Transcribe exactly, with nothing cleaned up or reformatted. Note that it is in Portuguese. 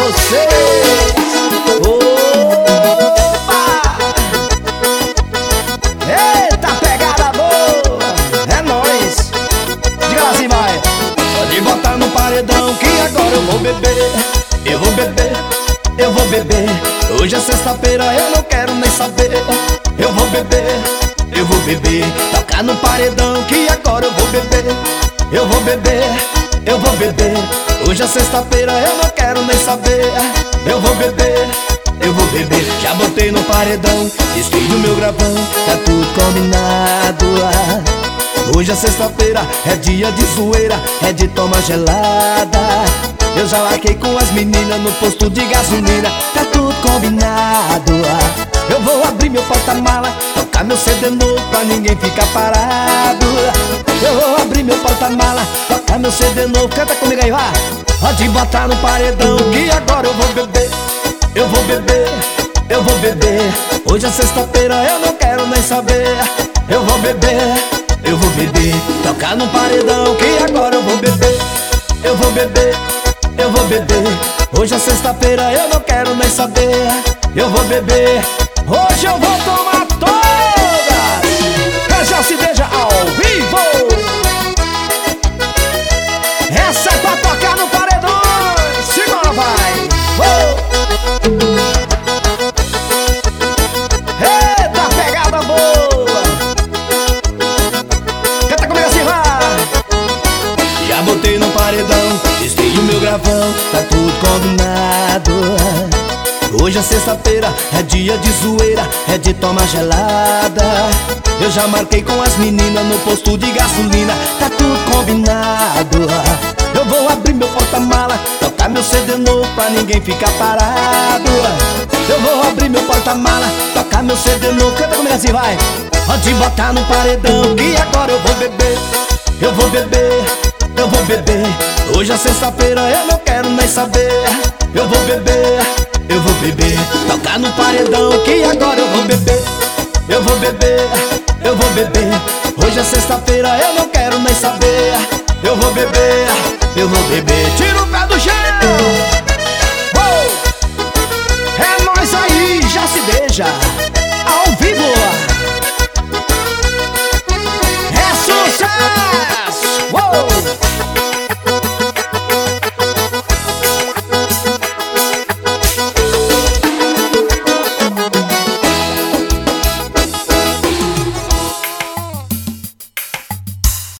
vocês. Opa! Eita, pegada boa! É nóis! Diga lá assim, vai. Pode botar no paredão que agora eu vou beber. Eu vou beber, eu vou beber. Hoje é sexta-feira, eu não quero nem saber. Eu vou beber, eu vou beber. Tocar no paredão que agora eu vou beber. Eu vou beber, eu vou beber. Hoje é sexta-feira, eu não quero nem saber. Eu vou beber, eu vou beber. Já botei no paredão, esquei do meu gravão, tá tudo combinado. ah. Hoje é sexta-feira, é dia de zoeira, é de tomar gelada. Eu já larguei com as meninas no posto de gasolina, tá tudo combinado. ah. Eu vou abrir meu porta-mala, tocar meu C D novo pra ninguém ficar parado. Eu vou abrir meu porta-mala, tocar meu C D novo, canta comigo aí, vai. Pode botar no paredão que agora eu vou beber. Eu vou beber, eu vou beber. Hoje é sexta-feira, eu não quero nem saber. Eu vou beber, eu vou beber. Tocar no paredão que agora eu vou beber. Eu vou beber, eu vou beber. Hoje é sexta-feira, eu não quero nem saber. Eu vou beber, hoje eu vou tomar todas. É já se veja ao vivo. Essa é pra tocar no paredão. Segura, vai. Oh. Eita, pegada boa. Canta comigo assim, vai. Já botei no paredão, esquei o meu gravão, tá tudo combinado. Hoje é sexta-feira, é dia de zoeira, é de tomar gelada. Eu já marquei com as meninas no posto de gasolina, tá tudo combinado. Eu vou abrir meu porta-mala, tocar meu C D novo pra ninguém ficar parado. Eu vou abrir meu porta-mala, tocar meu C D novo, canta comigo assim, vai. Pode botar no paredão que agora eu vou beber. Eu vou beber, eu vou beber. Hoje é sexta-feira, eu não quero nem saber. Eu vou beber, eu vou beber. Tocar no paredão que agora eu vou beber. Eu vou beber, eu vou beber. Hoje é sexta-feira, eu não quero nem saber. Eu vou beber, eu vou beber. Tira o pé do chão. Oh! É nóis aí, já se beija.